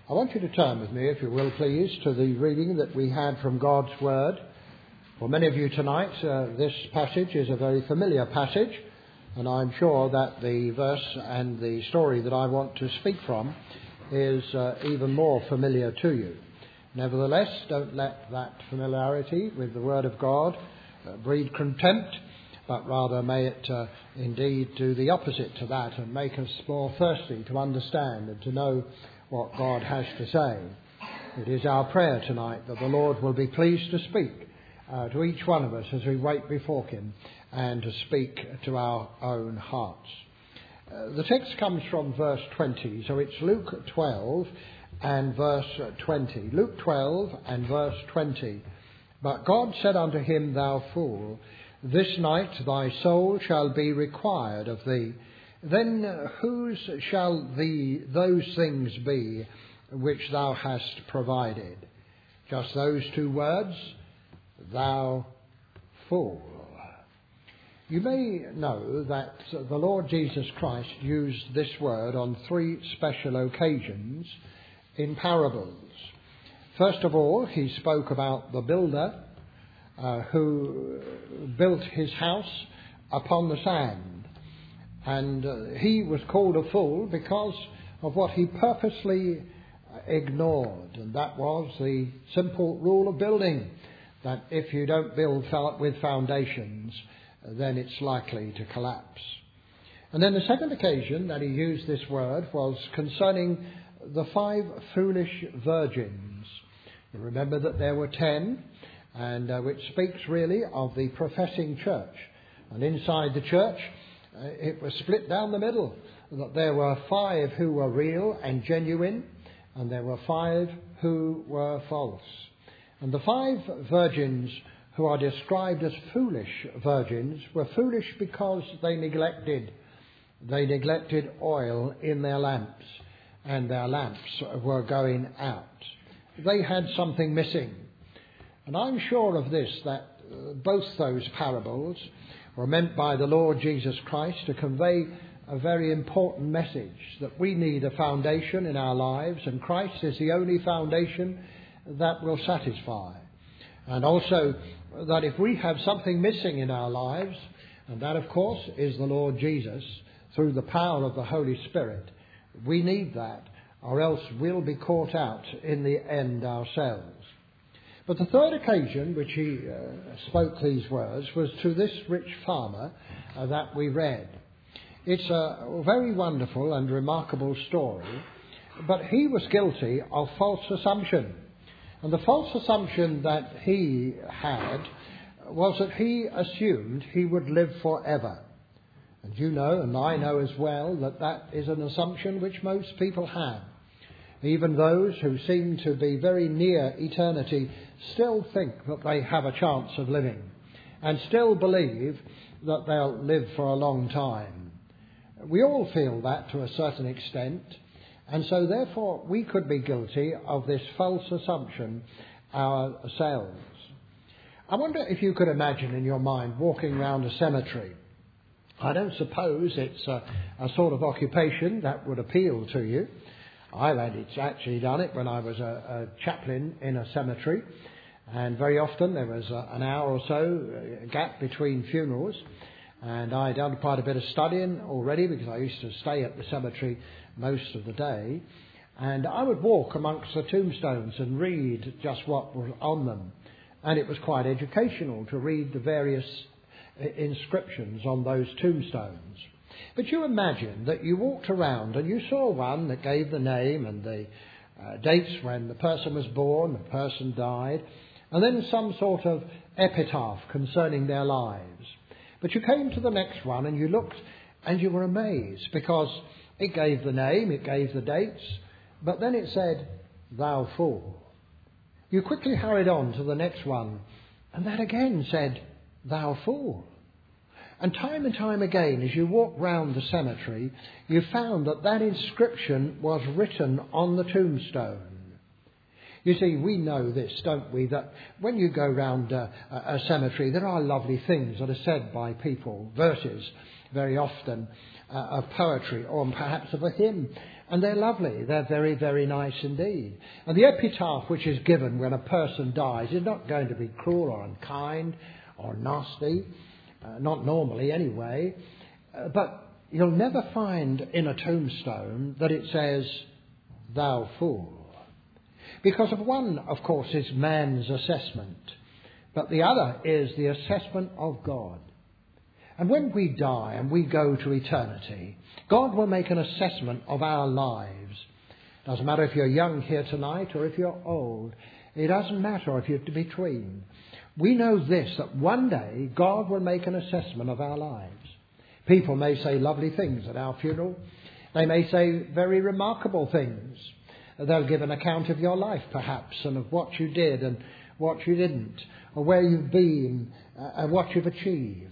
I want you to turn with me, if you will please, to the reading that we had from God's Word. For many of you tonight, this passage is a very familiar passage, and I'm sure that the verse and the story that I want to speak from is even more familiar to you. Nevertheless, don't let that familiarity with the Word of God breed contempt, but rather may it indeed do the opposite to that and make us more thirsty to understand and to know what God has to say. It is our prayer tonight that the Lord will be pleased to speak to each one of us as we wait before Him and to speak to our own hearts. The text comes from verse 20, so it's Luke 12 and verse 20. Luke 12 and verse 20. But God said unto him, Thou fool, this night thy soul shall be required of thee. Then whose shall those things be which thou hast provided? Just those two words, thou fool. You may know that the Lord Jesus Christ used this word on three special occasions in parables. First of all, he spoke about the builder who built his house upon the sand. And he was called a fool because of what he purposely ignored. And that was the simple rule of building, that if you don't build with foundations, then it's likely to collapse. And then the second occasion that he used this word was concerning the 5 foolish virgins. You remember that there were 10, and which speaks really of the professing church. And inside the church, it was split down the middle, that there were 5 who were real and genuine, and there were 5 who were false. And the 5 virgins who are described as foolish virgins were foolish because they neglected oil in their lamps, and their lamps were going out. They had something missing. And I'm sure of this, that both those parables were meant by the Lord Jesus Christ to convey a very important message, that we need a foundation in our lives, and Christ is the only foundation that will satisfy. And also that if we have something missing in our lives, and that of course is the Lord Jesus through the power of the Holy Spirit, we need that, or else we'll be caught out in the end ourselves. But the third occasion which he spoke these words was to this rich farmer that we read. It's a very wonderful and remarkable story, but he was guilty of false assumption. And the false assumption that he had was that he assumed he would live forever. And you know, and I know as well, that that is an assumption which most people have. Even those who seem to be very near eternity still think that they have a chance of living, and still believe that they'll live for a long time. We all feel that to a certain extent, and so therefore we could be guilty of this false assumption ourselves. I wonder if you could imagine in your mind walking around a cemetery. I don't suppose it's a sort of occupation that would appeal to you. I've actually done it when I was a chaplain in a cemetery, and very often there was an hour or so gap between funerals, and I'd done quite a bit of studying already because I used to stay at the cemetery most of the day, and I would walk amongst the tombstones and read just what was on them, and it was quite educational to read the various inscriptions on those tombstones. But you imagine that you walked around and you saw one that gave the name and the dates when the person was born, the person died, and then some sort of epitaph concerning their lives. But you came to the next one and you looked and you were amazed because it gave the name, it gave the dates, but then it said, Thou fool. You quickly hurried on to the next one, and that again said, Thou fool. And time again, as you walked round the cemetery, you found that that inscription was written on the tombstone. You see, we know this, don't we, that when you go round a cemetery, there are lovely things that are said by people, verses very often of poetry or perhaps of a hymn. And they're lovely. They're very, very nice indeed. And the epitaph which is given when a person dies is not going to be cruel or unkind or nasty, not normally anyway. But you'll never find in a tombstone that it says, "Thou fool." Because of one, of course, is man's assessment, but the other is the assessment of God. And when we die and we go to eternity, God will make an assessment of our lives. Doesn't matter if you're young here tonight or if you're old. It doesn't matter if you're between. We know this, that one day God will make an assessment of our lives. People may say lovely things at our funeral. They may say very remarkable things. They'll give an account of your life, perhaps, and of what you did and what you didn't, or where you've been and what you've achieved.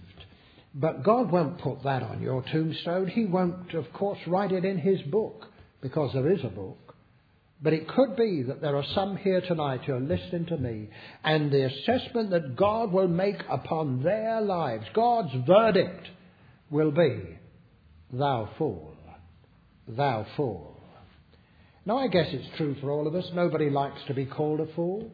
But God won't put that on your tombstone. He won't, of course, write it in his book, because there is a book. But it could be that there are some here tonight who are listening to me, and the assessment that God will make upon their lives, God's verdict, will be, "Thou fool, thou fool." Now, I guess it's true for all of us. Nobody likes to be called a fool.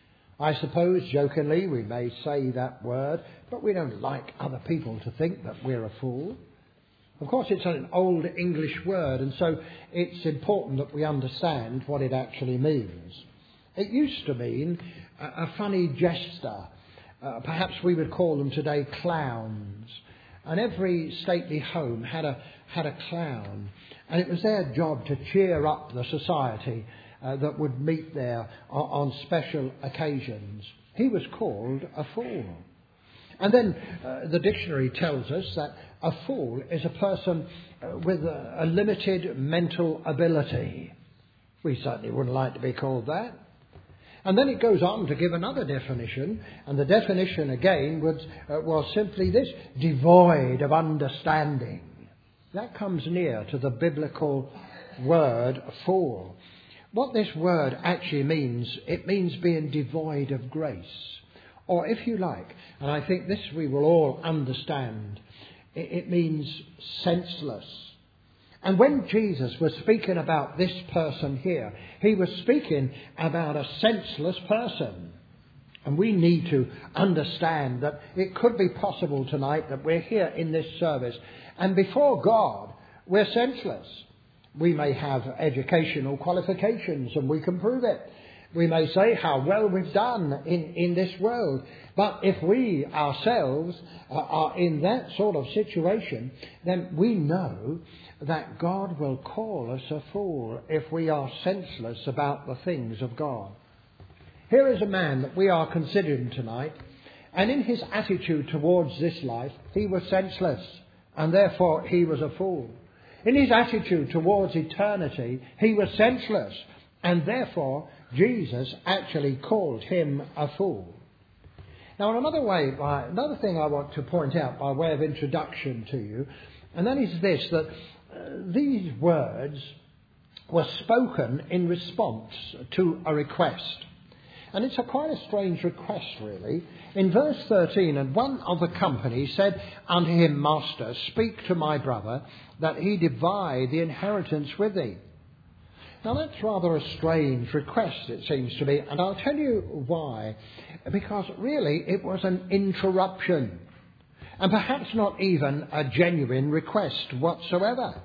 I suppose, jokingly, we may say that word, but we don't like other people to think that we're a fool. Of course, it's an old English word, and so it's important that we understand what it actually means. It used to mean a funny jester. Perhaps we would call them today clowns. And every stately home had a clown, and it was their job to cheer up the society that would meet there on special occasions. He was called a fool. And then the dictionary tells us that a fool is a person with a limited mental ability. We certainly wouldn't like to be called that. And then it goes on to give another definition, and the definition again was simply this: devoid of understanding. That comes near to the biblical word fool. What this word actually means, it means being devoid of grace. Or if you like, and I think this we will all understand, it means senseless. And when Jesus was speaking about this person here, he was speaking about a senseless person. And we need to understand that it could be possible tonight that we're here in this service, and before God, we're senseless. We may have educational qualifications, and we can prove it. We may say how well we've done in this world. But if we ourselves are in that sort of situation, then we know that God will call us a fool if we are senseless about the things of God. Here is a man that we are considering tonight, and in his attitude towards this life, he was senseless, and therefore he was a fool. In his attitude towards eternity, he was senseless, and therefore Jesus actually called him a fool. Now, another thing I want to point out by way of introduction to you, and that is this, that these words were spoken in response to a request. And it's quite a strange request, really. In verse 13, and one of the company said unto him, Master, speak to my brother, that he divide the inheritance with thee. Now, that's rather a strange request, it seems to me, and I'll tell you why. Because really, it was an interruption, and perhaps not even a genuine request whatsoever.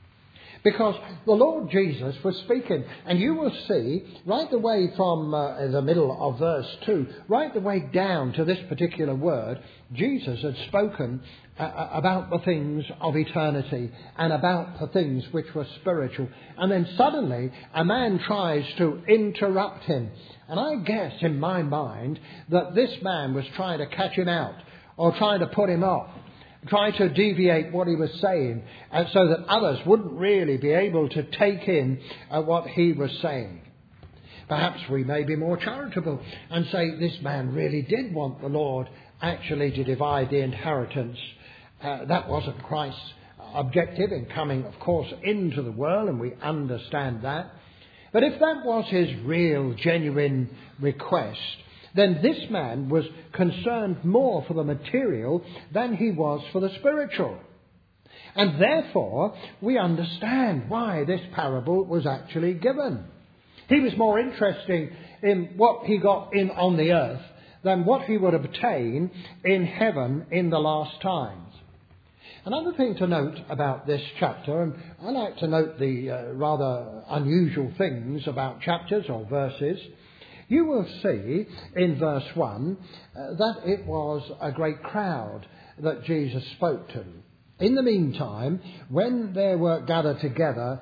Because the Lord Jesus was speaking, and you will see right the way from the middle of verse 2, right the way down to this particular word, Jesus had spoken about the things of eternity and about the things which were spiritual. And then suddenly a man tries to interrupt him. And I guess in my mind that this man was trying to catch him out or trying to put him off, try to deviate what he was saying, and so that others wouldn't really be able to take in what he was saying. Perhaps we may be more charitable and say this man really did want the Lord actually to divide the inheritance. That wasn't Christ's objective in coming, of course, into the world, and we understand that. But if that was his real, genuine request, then this man was concerned more for the material than he was for the spiritual. And therefore, we understand why this parable was actually given. He was more interested in what he got in on the earth than what he would obtain in heaven in the last times. Another thing to note about this chapter, and I like to note the rather unusual things about chapters or verses, you will see in verse 1 that it was a great crowd that Jesus spoke to. In the meantime, when there were gathered together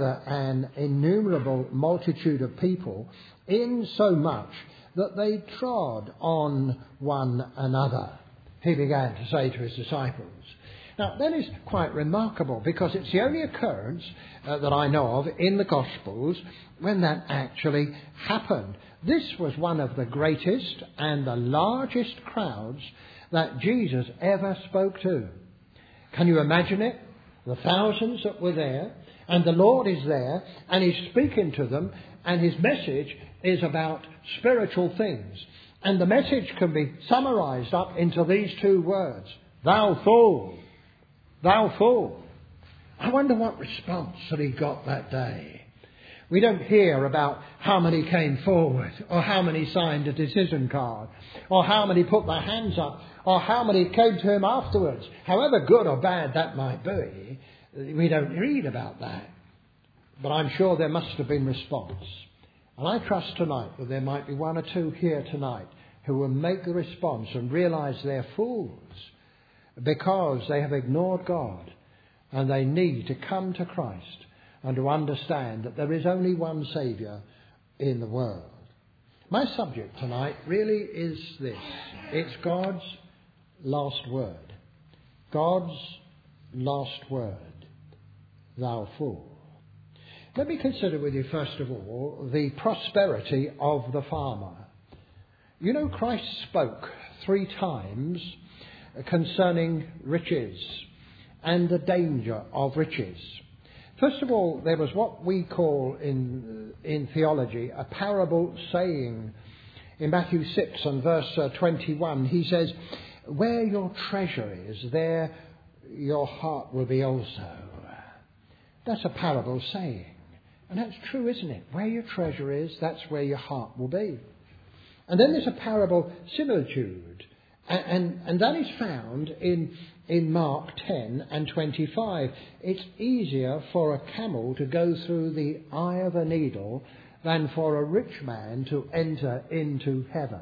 an innumerable multitude of people, in so much that they trod on one another, he began to say to his disciples. Now, that is quite remarkable because it's the only occurrence that I know of in the Gospels when that actually happened. This was one of the greatest and the largest crowds that Jesus ever spoke to. Can you imagine it? The thousands that were there, and the Lord is there, and he's speaking to them, and his message is about spiritual things. And the message can be summarized up into these two words: thou fool, thou fool. I wonder what response that he got that day. We don't hear about how many came forward, or how many signed a decision card, or how many put their hands up, or how many came to him afterwards. However good or bad that might be, we don't read about that. But I'm sure there must have been response. And I trust tonight that there might be one or two here tonight who will make the response and realise they're fools because they have ignored God, and they need to come to Christ and to understand that there is only one Saviour in the world. My subject tonight really is this. It's God's last word. God's last word. Thou fool. Let me consider with you first of all the prosperity of the farmer. You know, Christ spoke 3 times concerning riches and the danger of riches. First of all, there was what we call in theology a parable saying. In Matthew 6 and verse 21, he says, where your treasure is, there your heart will be also. That's a parable saying. And that's true, isn't it? Where your treasure is, that's where your heart will be. And then there's a parable similitude. And that is found in Mark 10 and 25. It's easier for a camel to go through the eye of a needle than for a rich man to enter into heaven.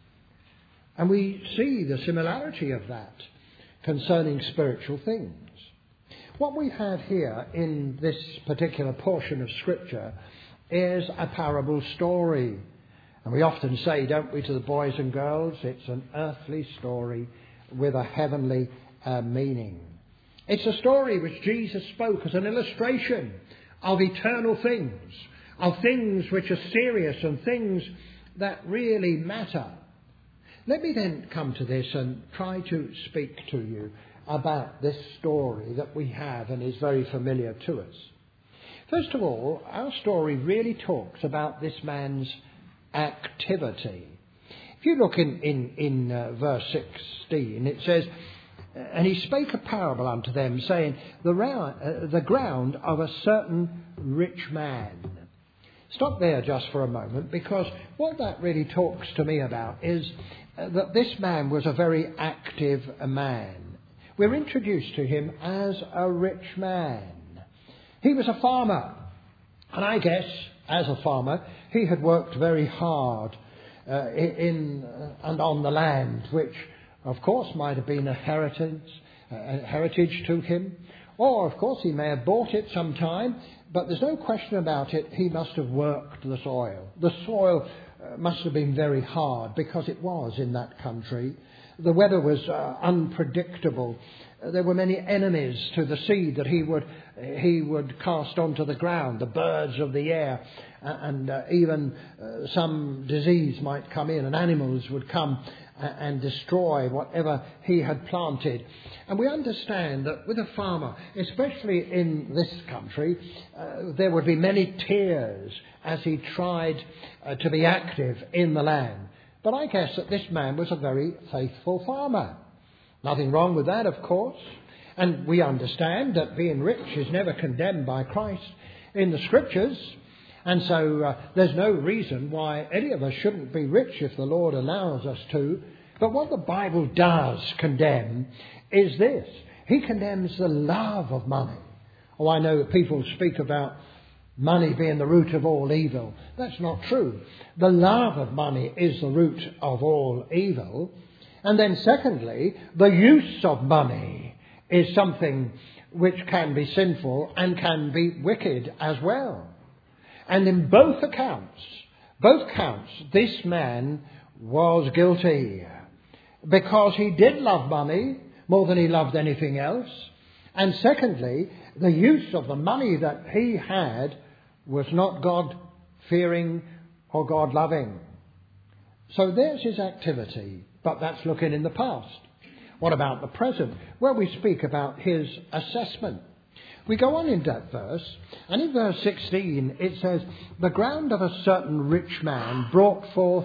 And we see the similarity of that concerning spiritual things. What we have here in this particular portion of Scripture is a parable story. And we often say, don't we, to the boys and girls, it's an earthly story with a heavenly meaning. It's a story which Jesus spoke as an illustration of eternal things, of things which are serious and things that really matter. Let me then come to this and try to speak to you about this story that we have and is very familiar to us. First of all, our story really talks about this man's activity. If you look in verse 16, it says, and he spake a parable unto them, saying, the ground of a certain rich man. Stop there just for a moment, because what that really talks to me about is that this man was a very active man. We're introduced to him as a rich man. He was a farmer, and I guess, as a farmer, he had worked very hard in and on the land, which, of course, might have been a heritage to him. Or, of course, he may have bought it sometime, but there's no question about it, he must have worked the soil. The soil must have been very hard, because it was in that country. The weather was unpredictable. There were many enemies to the seed that he would cast onto the ground, the birds of the air, and even some disease might come in, and animals would come and destroy whatever he had planted. And we understand that with a farmer, especially in this country, there would be many tears as he tried to be active in the land. But I guess that this man was a very faithful farmer. Nothing wrong with that, of course. And we understand that being rich is never condemned by Christ in the Scriptures. And so there's no reason why any of us shouldn't be rich if the Lord allows us to. But what the Bible does condemn is this. He condemns the love of money. Oh, I know that people speak about money being the root of all evil. That's not true. The love of money is the root of all evil. And then secondly, the use of money is something which can be sinful and can be wicked as well. And in both counts, this man was guilty because he did love money more than he loved anything else. And secondly, the use of the money that he had was not God-fearing or God-loving. So there's his activity, but that's looking in the past. What about the present? Well, we speak about his assessment. We go on in that verse, and in verse 16 it says, "The ground of a certain rich man brought forth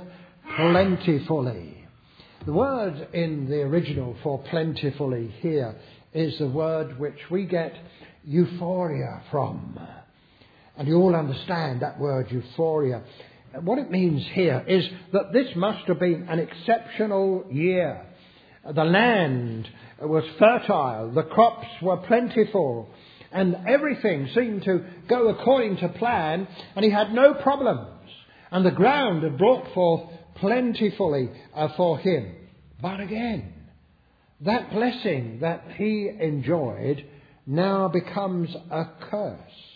plentifully." The word in the original for plentifully here is the word which we get euphoria from. And you all understand that word euphoria. What it means here is that this must have been an exceptional year. The land was fertile, the crops were plentiful, and everything seemed to go according to plan, and he had no problems. And the ground had brought forth plentifully for him. But again, that blessing that he enjoyed now becomes a curse.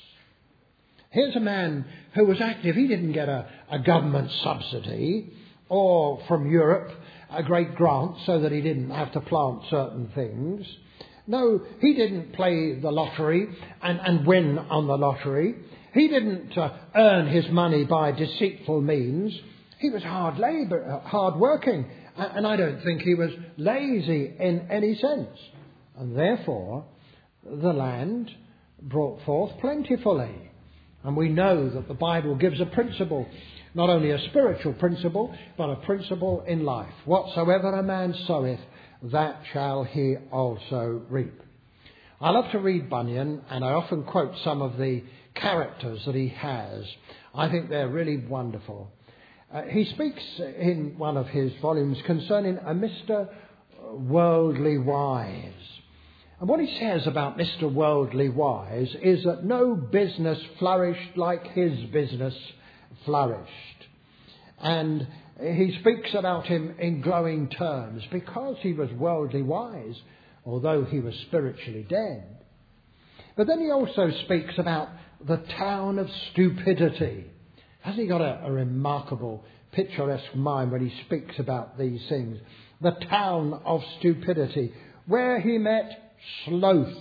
Here's a man who was active. He didn't get a government subsidy or from Europe a great grant so that he didn't have to plant certain things. No, he didn't play the lottery and win on the lottery. He didn't earn his money by deceitful means. He was hard working, and I don't think he was lazy in any sense. And therefore, the land brought forth plentifully. And we know that the Bible gives a principle, not only a spiritual principle, but a principle in life. Whatsoever a man soweth, that shall he also reap. I love to read Bunyan, and I often quote some of the characters that he has. I think they're really wonderful. He speaks in one of his volumes concerning a Mr. Worldly Wise. And what he says about Mr. Worldly Wise is that no business flourished like his business flourished. And he speaks about him in glowing terms because he was worldly wise, although he was spiritually dead. But then he also speaks about the town of stupidity. Hasn't he got a remarkable, picturesque mind when he speaks about these things? The town of stupidity, where he met sloth.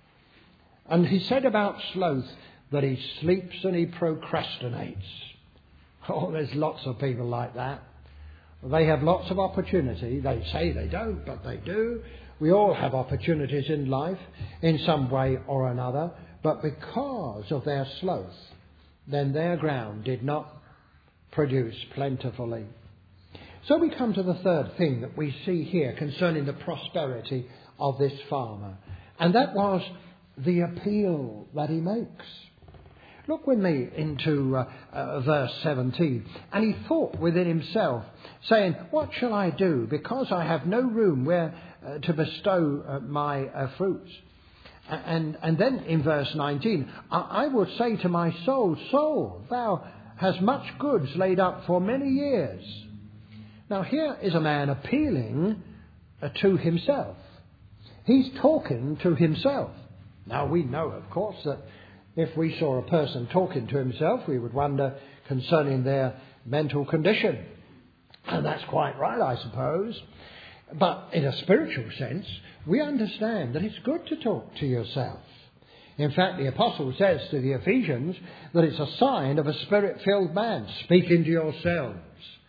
And he said about sloth that he sleeps and he procrastinates. Oh, there's lots of people like that. They have lots of opportunity. They say they don't, but they do. We all have opportunities in life in some way or another. But because of their sloth, then their ground did not produce plentifully. So we come to the third thing that we see here concerning the prosperity of this farmer. And that was the appeal that he makes. Look with me into verse 17. And he thought within himself, saying, "What shall I do, because I have no room where to bestow my fruits?" And then in verse 19, I would say to my soul, "Soul, thou hast much goods laid up for many years." Now here is a man appealing to himself. He's talking to himself. Now we know, of course, that if we saw a person talking to himself, we would wonder concerning their mental condition. And that's quite right, I suppose. But in a spiritual sense, we understand that it's good to talk to yourself. In fact, the apostle says to the Ephesians that it's a sign of a spirit-filled man, speaking to yourselves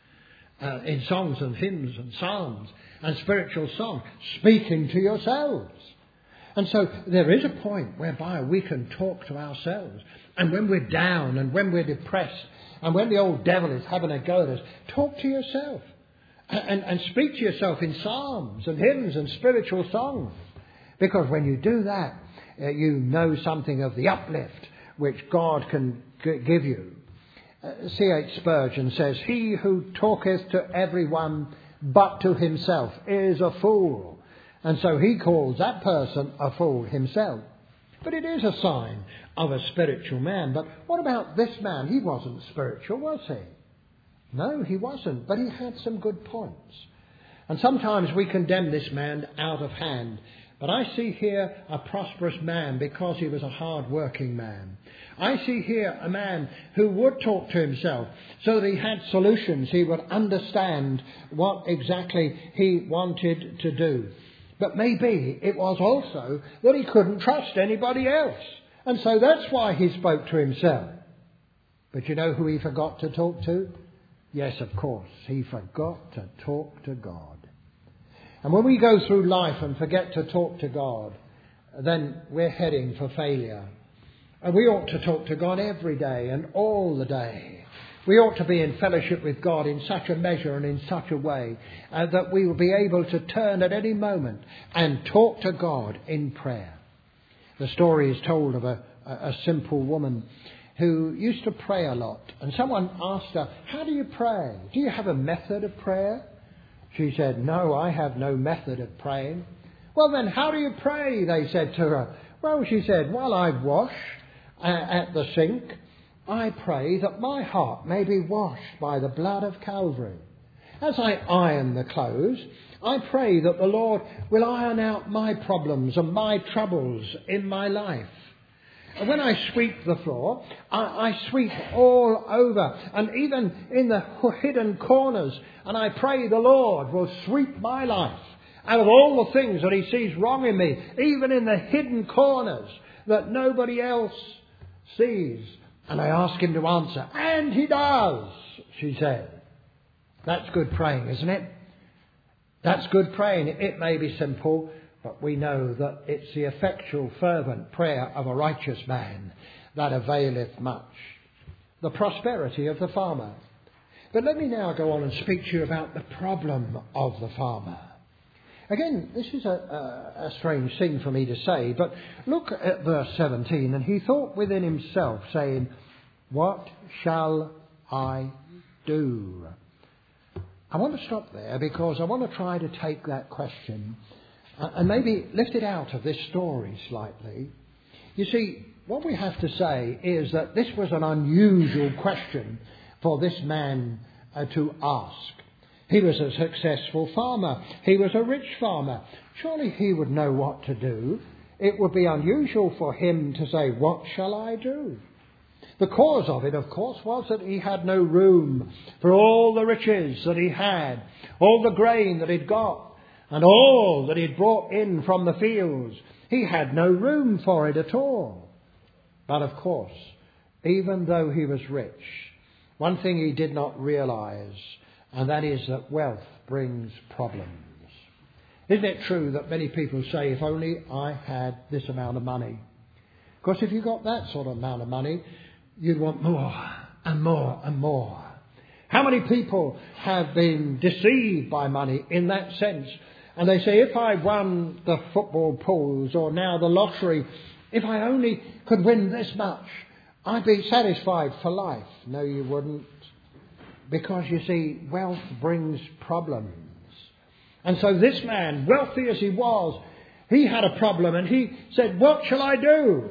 in songs and hymns and psalms and spiritual song, speaking to yourselves. And so there is a point whereby we can talk to ourselves. And when we're down and when we're depressed and when the old devil is having a go at us, talk to yourself and speak to yourself in psalms and hymns and spiritual songs. Because when you do that, you know something of the uplift which God can give you. C.H. Spurgeon says, "He who talketh to everyone but to himself is a fool." And so he calls that person a fool himself. But it is a sign of a spiritual man. But what about this man? He wasn't spiritual, was he? No, he wasn't. But he had some good points. And sometimes we condemn this man out of hand. But I see here a prosperous man because he was a hard-working man. I see here a man who would talk to himself so that he had solutions. He would understand what exactly he wanted to do. But maybe it was also that he couldn't trust anybody else. And so that's why he spoke to himself. But you know who he forgot to talk to? Yes, of course. He forgot to talk to God. And when we go through life and forget to talk to God, then we're heading for failure. And we ought to talk to God every day and all the day. We ought to be in fellowship with God in such a measure and in such a way that we will be able to turn at any moment and talk to God in prayer. The story is told of a simple woman who used to pray a lot. And someone asked her, "How do you pray? Do you have a method of prayer?" She said, "No, I have no method of praying." "Well, then how do you pray?" they said to her. "Well," she said, "while I wash at the sink, I pray that my heart may be washed by the blood of Calvary. As I iron the clothes, I pray that the Lord will iron out my problems and my troubles in my life. And when I sweep the floor, I sweep all over and even in the hidden corners. And I pray the Lord will sweep my life out of all the things that he sees wrong in me, even in the hidden corners that nobody else sees." And I ask him to answer. And he does, she said. That's good praying, isn't it? That's good praying. It may be simple, but we know that it's the effectual, fervent prayer of a righteous man that availeth much. The prosperity of the farmer. But let me now go on and speak to you about the problem of the farmer. Again, this is a strange thing for me to say, but look at verse 17. "And he thought within himself, saying, What shall I do?" I want to stop there because I want to try to take that question and maybe lift it out of this story slightly. You see, what we have to say is that this was an unusual question for this man to ask. He was a successful farmer. He was a rich farmer. Surely he would know what to do. It would be unusual for him to say, "What shall I do?" The cause of it, of course, was that he had no room for all the riches that he had, all the grain that he'd got, and all that he'd brought in from the fields. He had no room for it at all. But of course, even though he was rich, one thing he did not realise, and that is that wealth brings problems. Isn't it true that many people say, "If only I had this amount of money"? Of course, if you got that sort of amount of money, you'd want more and more and more. How many people have been deceived by money in that sense? And they say, "If I won the football pools or now the lottery, if I only could win this much, I'd be satisfied for life." No, you wouldn't. Because, you see, wealth brings problems. And so this man, wealthy as he was, he had a problem and he said, "What shall I do?"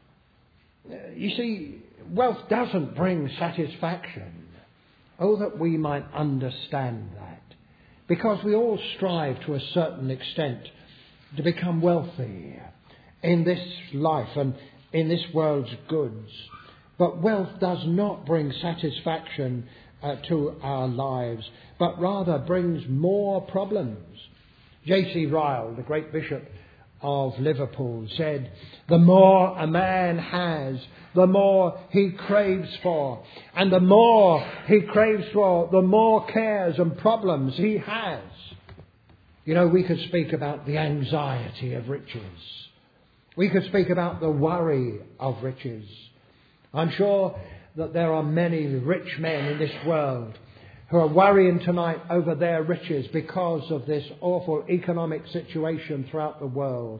You see, wealth doesn't bring satisfaction. Oh, that we might understand that. Because we all strive to a certain extent to become wealthy in this life and in this world's goods. But wealth does not bring satisfaction to our lives, but rather brings more problems. J.C. Ryle, the great bishop of Liverpool, said, "The more a man has, the more he craves for. And the more he craves for, the more cares and problems he has." You know, we could speak about the anxiety of riches. We could speak about the worry of riches. I'm sure that there are many rich men in this world who are worrying tonight over their riches because of this awful economic situation throughout the world.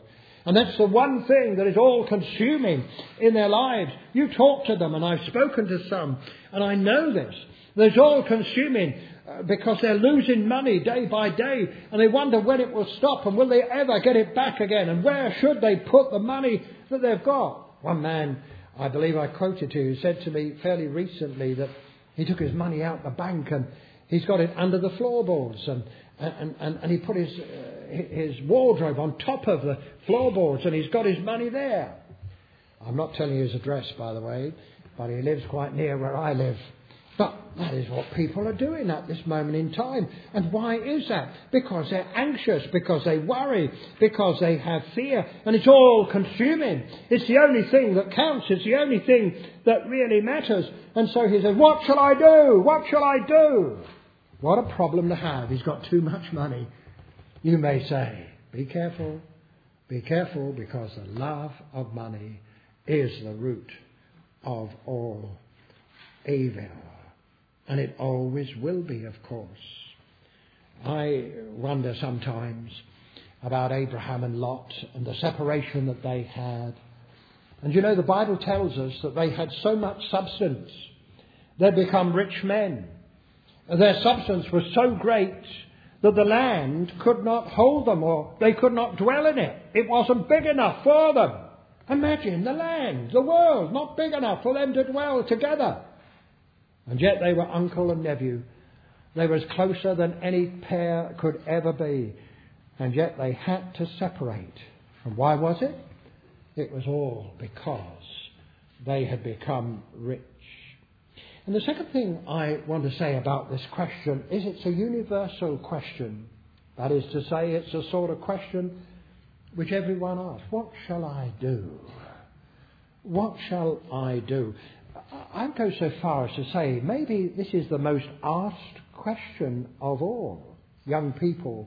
And that's the one thing that is all consuming in their lives. You talk to them, and I've spoken to some, and I know this. There's all consuming because they're losing money day by day, and they wonder when it will stop, and will they ever get it back again, and where should they put the money that they've got. One man, I believe I quoted to you, said to me fairly recently that he took his money out the bank and he's got it under the floorboards, and he put his wardrobe on top of the floorboards, and he's got his money there. I'm not telling you his address, by the way, but he lives quite near where I live. But that is what people are doing at this moment in time. And why is that? Because they're anxious, because they worry, because they have fear. And it's all consuming. It's the only thing that counts. It's the only thing that really matters. And so he says, what shall I do? What shall I do? What a problem to have. He's got too much money. You may say, be careful. Be careful, because the love of money is the root of all evil. And it always will be, of course. I wonder sometimes about Abraham and Lot and the separation that they had. And you know, the Bible tells us that they had so much substance. They'd become rich men. Their substance was so great that the land could not hold them, or they could not dwell in it. It wasn't big enough for them. Imagine the land, the world, not big enough for them to dwell together. And yet they were uncle and nephew. They were as closer than any pair could ever be. And yet they had to separate. And why was it? It was all because they had become rich. And the second thing I want to say about this question is it's a universal question. That is to say, it's a sort of question which everyone asks. What shall I do? What shall I do? I'd go so far as to say maybe this is the most asked question of all. Young people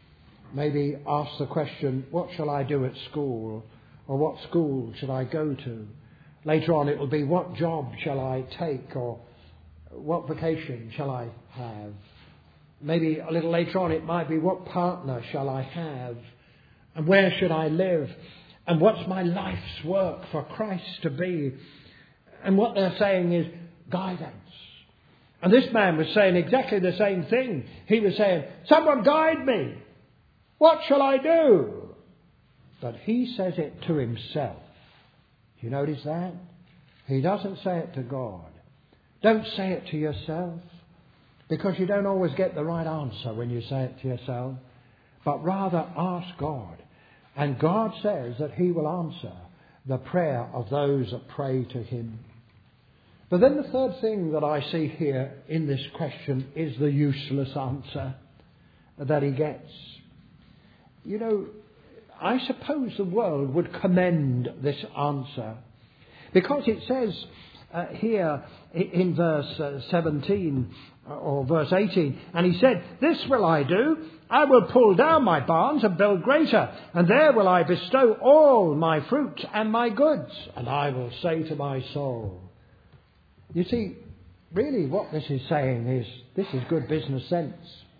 maybe ask the question, what shall I do at school? Or what school should I go to? Later on it will be, what job shall I take? Or what vocation shall I have? Maybe a little later on it might be, what partner shall I have? And where should I live? And what's my life's work for Christ to be? And what they're saying is guidance. And this man was saying exactly the same thing. He was saying, someone guide me. What shall I do? But he says it to himself. Do you notice that? He doesn't say it to God. Don't say it to yourself, because you don't always get the right answer when you say it to yourself. But rather ask God. And God says that he will answer the prayer of those that pray to him. But then the third thing that I see here in this question is the useless answer that he gets. You know, I suppose the world would commend this answer, because it says here in verse 17 or verse 18, and he said, this will I do, I will pull down my barns and build greater, and there will I bestow all my fruit and my goods, and I will say to my soul. You see, really what this is saying is, this is good business sense.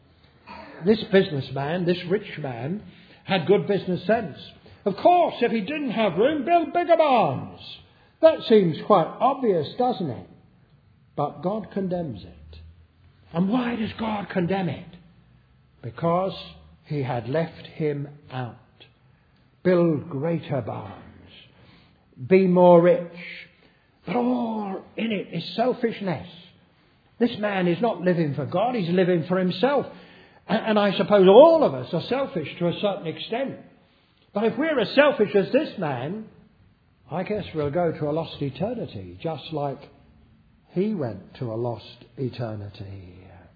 This businessman, this rich man, had good business sense. Of course, if he didn't have room, build bigger barns. That seems quite obvious, doesn't it? But God condemns it. And why does God condemn it? Because he had left him out. Build greater barns. Be more rich. But all in it is selfishness. This man is not living for God, he's living for himself. And I suppose all of us are selfish to a certain extent. But if we're as selfish as this man, I guess we'll go to a lost eternity, just like he went to a lost eternity.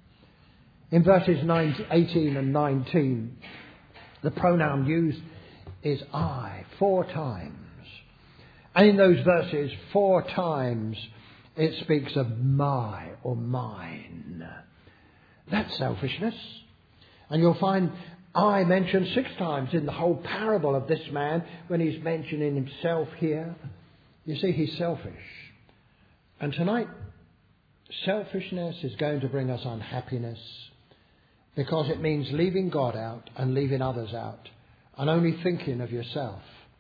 In verses 18 and 19, the pronoun used is I, 4 times. And in those verses, 4 times, it speaks of my or mine. That's selfishness. And you'll find I mentioned 6 times in the whole parable of this man when he's mentioning himself here. You see, he's selfish. And tonight, selfishness is going to bring us unhappiness, because it means leaving God out and leaving others out and only thinking of yourself.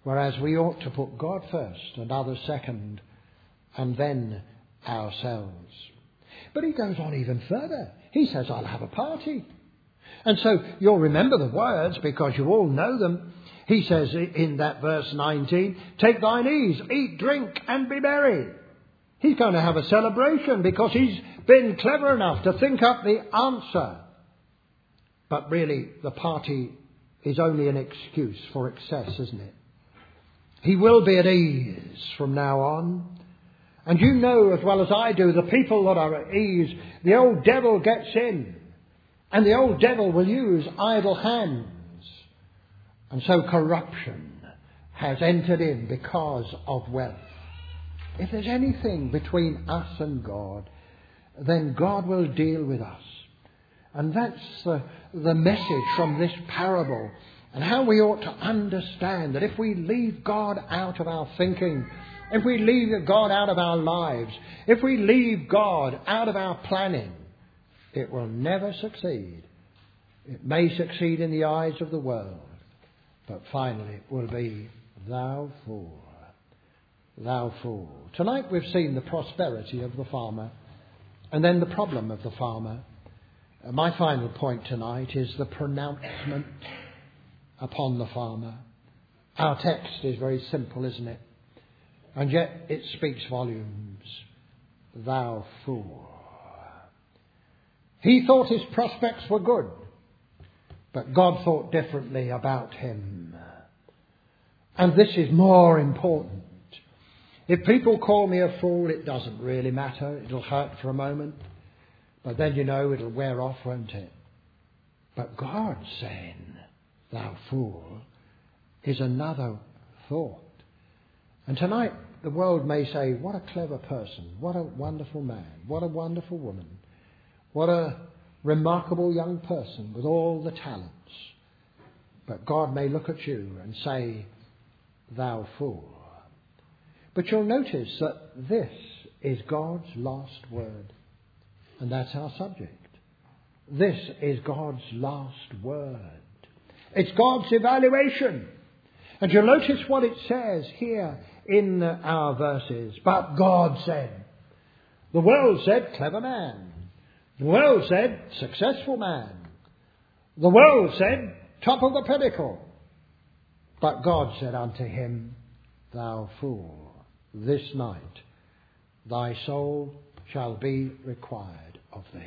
Whereas we ought to put God first and others second and then ourselves. But he goes on even further. He says, I'll have a party. And so you'll remember the words because you all know them. He says in that verse 19, take thine ease, eat, drink and be merry. He's going to have a celebration because he's been clever enough to think up the answer. But really the party is only an excuse for excess, isn't it? He will be at ease from now on. And you know as well as I do, the people that are at ease, the old devil gets in. And the old devil will use idle hands. And so corruption has entered in because of wealth. If there's anything between us and God, then God will deal with us. And that's the message from this parable. And how we ought to understand that if we leave God out of our thinking, if we leave God out of our lives, if we leave God out of our planning, it will never succeed. It may succeed in the eyes of the world, but finally it will be, thou fool, thou fool. Tonight we've seen the prosperity of the farmer and then the problem of the farmer. My final point tonight is the pronouncement upon the farmer. Our text is very simple, isn't it? And yet it speaks volumes. Thou fool. He thought his prospects were good, but God thought differently about him. And this is more important. If people call me a fool, it doesn't really matter. It'll hurt for a moment. But then, it'll wear off, won't it? But God saying, thou fool, is another thought. And tonight, the world may say, what a clever person, what a wonderful man, what a wonderful woman, what a remarkable young person with all the talents. But God may look at you and say, thou fool. But you'll notice that this is God's last word. And that's our subject. This is God's last word. It's God's evaluation. And you'll notice what it says here in our verses. But God said. The world said, clever man. The world said, successful man. The world said, top of the pinnacle. But God said unto him, thou fool, this night thy soul shall be required of thee.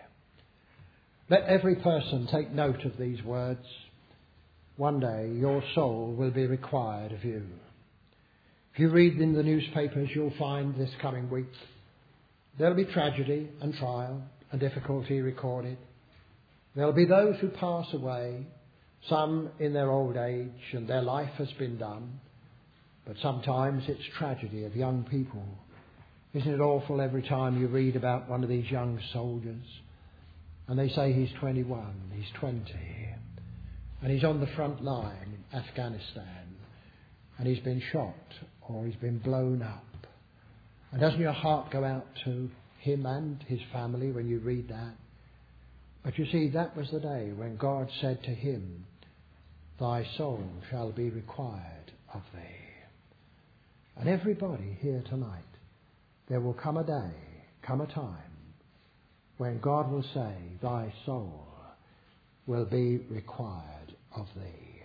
Let every person take note of these words. One day your soul will be required of you. If you read in the newspapers, you'll find this coming week there'll be tragedy and trial and difficulty recorded. There'll be those who pass away, some in their old age and their life has been done. But sometimes it's tragedy of young people. Isn't it awful every time you read about one of these young soldiers and they say he's 21, he's 20 and he's on the front line in Afghanistan and he's been shot or he's been blown up. And doesn't your heart go out to him and his family when you read that? But you see, that was the day when God said to him, thy soul shall be required of thee. And everybody here tonight, there will come a day, come a time, when God will say, thy soul will be required of thee.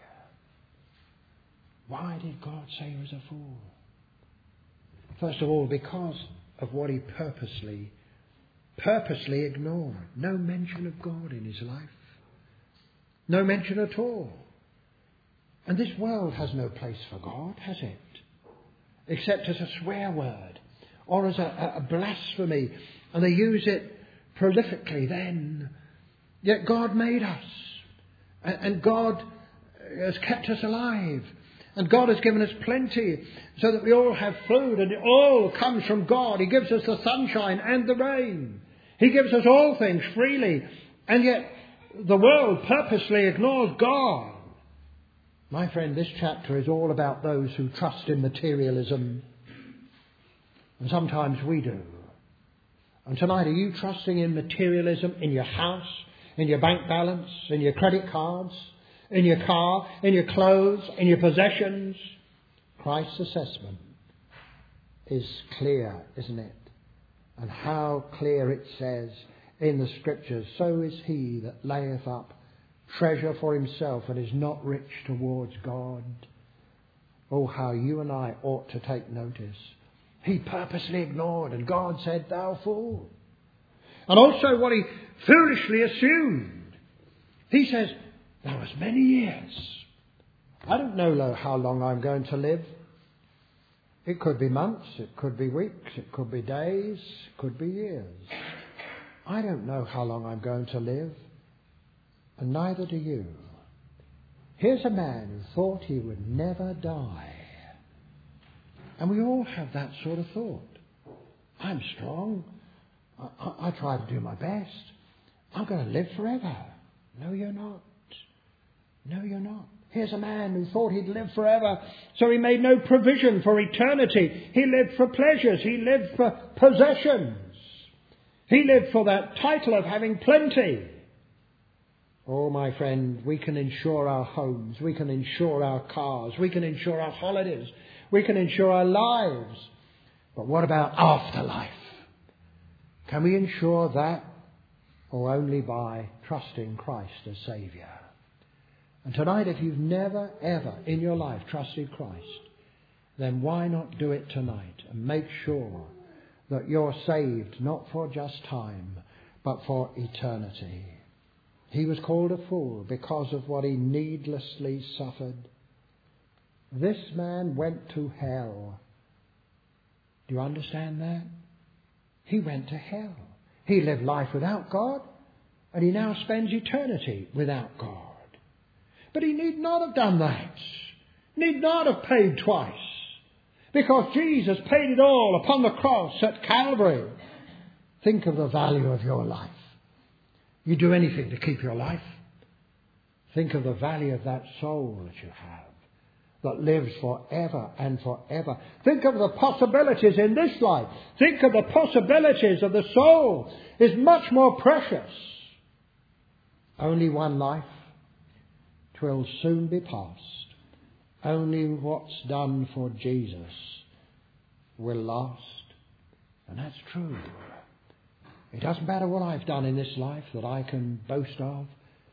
Why did God say he was a fool? First of all, because of what he purposely ignored. No mention of God in his life. No mention at all. And this world has no place for God, has it? Except as a swear word or as a blasphemy. And they use it prolifically then. Yet God made us. And God has kept us alive. And God has given us plenty so that we all have food. And it all comes from God. He gives us the sunshine and the rain. He gives us all things freely. And yet the world purposely ignores God. My friend, this chapter is all about those who trust in materialism. And sometimes we do. And tonight, are you trusting in materialism in your house, in your bank balance, in your credit cards, in your car, in your clothes, in your possessions? Christ's assessment is clear, isn't it? And how clear it says in the Scriptures, so is he that layeth up treasure for himself and is not rich towards God. Oh, how you and I ought to take notice. He purposely ignored, and God said, thou fool. And also what he foolishly assumed. He says, thou hast many years. I don't know how long I'm going to live. It could be months, it could be weeks, it could be days, it could be years. I don't know how long I'm going to live, and neither do you. Here's a man who thought he would never die. And we all have that sort of thought. I'm strong. I try to do my best. I'm going to live forever. No, you're not. No, you're not. Here's a man who thought he'd live forever, so he made no provision for eternity. He lived for pleasures. He lived for possessions. He lived for that title of having plenty. Oh, my friend, we can insure our homes. We can insure our cars. We can insure our holidays. We can insure our lives. But what about afterlife? Can we insure that? Or only by trusting Christ as Saviour? And tonight, if you've never, ever in your life trusted Christ, then why not do it tonight and make sure that you're saved not for just time, but for eternity. He was called a fool because of what he needlessly suffered. This man went to hell. Do you understand that? He went to hell. He lived life without God, and he now spends eternity without God. But he need not have done that. Need not have paid twice. Because Jesus paid it all upon the cross at Calvary. Think of the value of your life. You do anything to keep your life. Think of the value of that soul that you have, that lives forever and forever. Think of the possibilities in this life. Think of the possibilities of the soul is much more precious. Only one life. 'Twill soon be past. Only what's done for Jesus will last. And that's true. It doesn't matter what I've done in this life that I can boast of.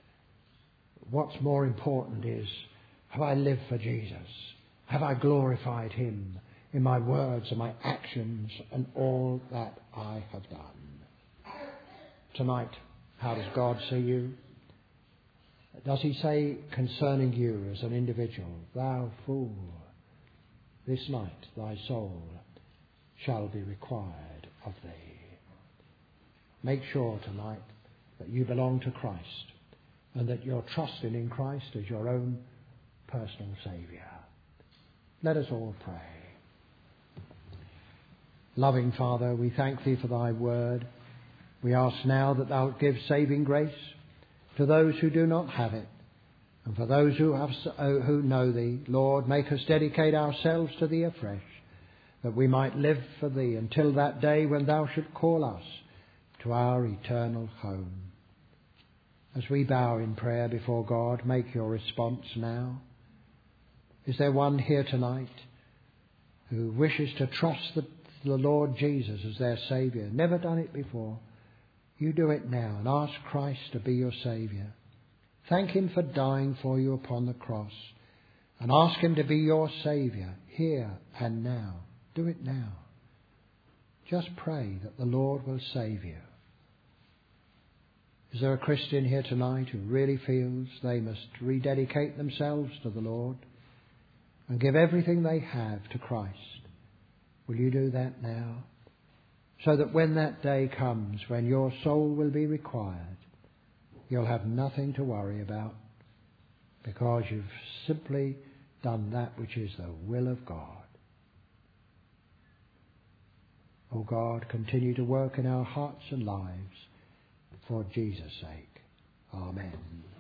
What's more important is, have I lived for Jesus? Have I glorified him in my words and my actions and all that I have done? Tonight, how does God see you? Does he say concerning you as an individual, thou fool, this night thy soul shall be required of thee? Make sure tonight that you belong to Christ and that you're trusting in Christ as your own personal Saviour. Let us all pray. Loving Father, we thank thee for thy word. We ask now that thou give saving grace to those who do not have it, and for those who know thee. Lord, make us dedicate ourselves to thee afresh, that we might live for thee until that day when thou shalt call us to our eternal home. As we bow in prayer before God, make your response now. Is there one here tonight who wishes to trust the Lord Jesus as their Saviour? Never done it before. You do it now and ask Christ to be your Saviour. Thank him for dying for you upon the cross, and ask him to be your Saviour here and now. Do it now. Just pray that the Lord will save you. Is there a Christian here tonight who really feels they must rededicate themselves to the Lord and give everything they have to Christ? Will you do that now? So that when that day comes, when your soul will be required, you'll have nothing to worry about, because you've simply done that which is the will of God. Oh God, continue to work in our hearts and lives for Jesus' sake. Amen.